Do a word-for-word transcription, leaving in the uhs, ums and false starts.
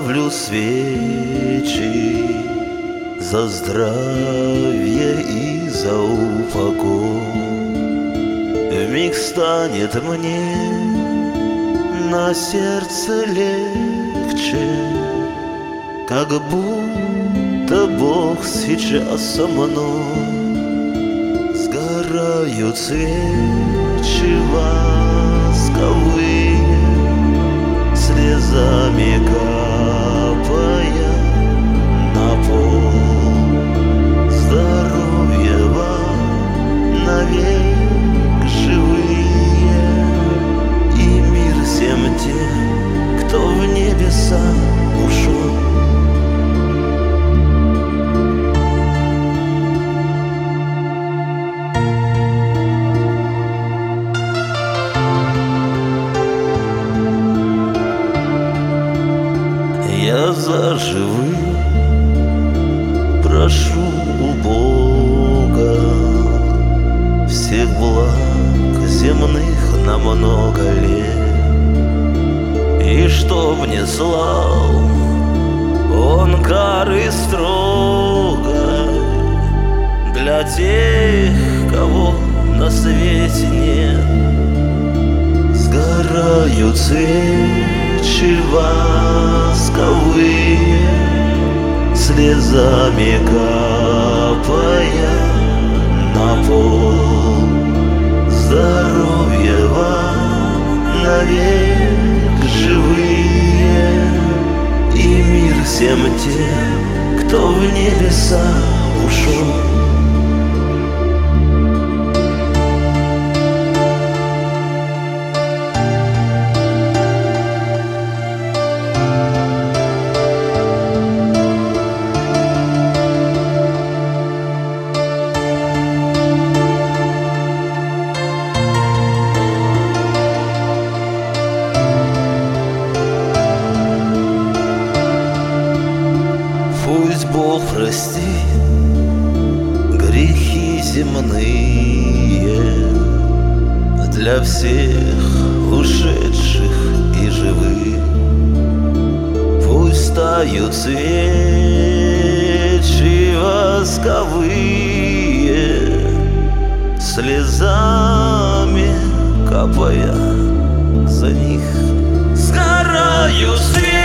Ставлю свечи за здравие и за упокой. Вмиг станет мне на сердце легче, как будто Бог сейчас со мной. Сгорают свечи восковые, слезами капая на пол. Здоровья вам навек живые, и мир всем тем, кто в небеса ушел. Я за живых прошу у Бога всех благ земных на много лет, и чтоб не слал Он кары строгой для тех, кого на свете нет. Сгорают свечи восковые, слезами капая на пол. Здоровья вам навек живые, и мир всем тем, кто в небеса ушел. Пусть Бог простит грехи земные для всех ушедших и живых. Пусть тают свечи восковые, слезами капая за них. Сгорают свечи